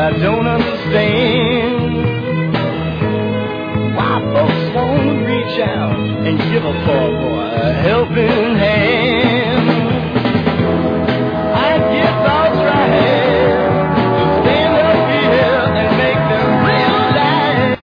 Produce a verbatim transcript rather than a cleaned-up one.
I don't understand why folks won't reach out and give a fuck.